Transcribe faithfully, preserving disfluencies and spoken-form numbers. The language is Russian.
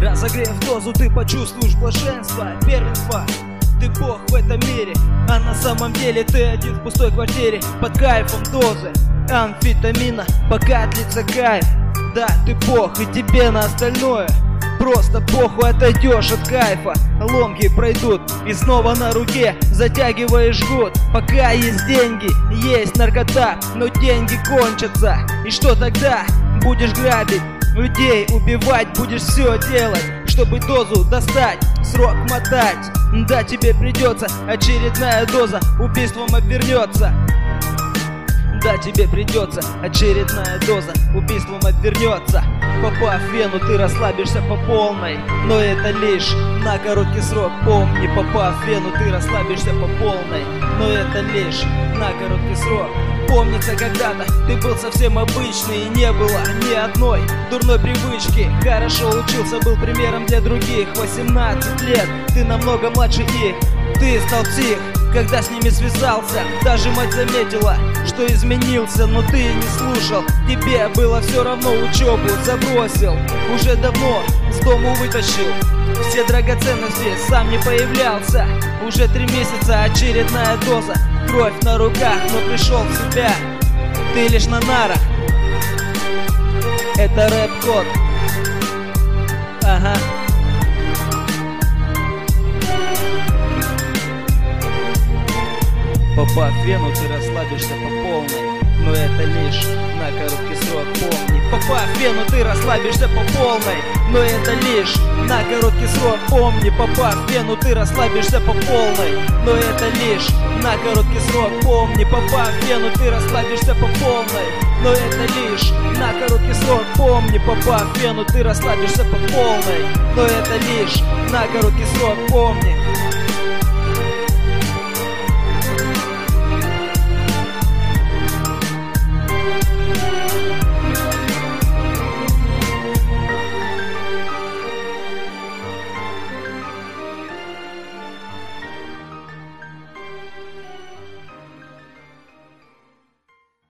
Разогрев дозу, ты почувствуешь блаженство, первенство. Ты бог в этом мире, а на самом деле ты один в пустой квартире. Под кайфом дозы амфетамина, пока длится кайф. Да, ты бог, и тебе на остальное просто похуй, отойдешь от кайфа. Ломки пройдут, и снова на руке затягиваешь жгут. Пока есть деньги, есть наркота, но деньги кончатся. И что тогда? Будешь грабить людей, убивать, будешь все делать, чтобы дозу достать, срок мотать. Да, тебе придется, очередная доза убийством обернется. Да, тебе придется, очередная доза убийством обернется. Попав в вену, ты расслабишься по полной, но это лишь на короткий срок. Помни, попав в вену, ты расслабишься по полной, но это лишь на короткий срок. Помнится, когда-то ты был совсем обычный, и не было ни одной дурной привычки. Хорошо учился, был примером для других. восемнадцать лет, ты намного младше их. Ты стал псих, когда с ними связался. Даже мать заметила, что изменился, но ты не слушал. Тебе было все равно, учебу забросил. Уже давно с дому вытащил все драгоценности, сам не появлялся. Уже три месяца, очередная доза. Кровь на руках, но пришел в себя. Ты лишь на нарах. Это рэп-код. Ага. Попав в вену, ты расслабишься по полной, но это лишь на короткий срок. Помни, попав в вену, ты расслабишься по полной, но это лишь на короткий срок. Помни, попав в вену, ты расслабишься по полной, но это лишь на короткий срок. Помни, попав в вену, ты расслабишься по полной, но это лишь на короткий срок. Помни, попав в вену, ты расслабишься по полной, но это лишь на короткий срок. Помни.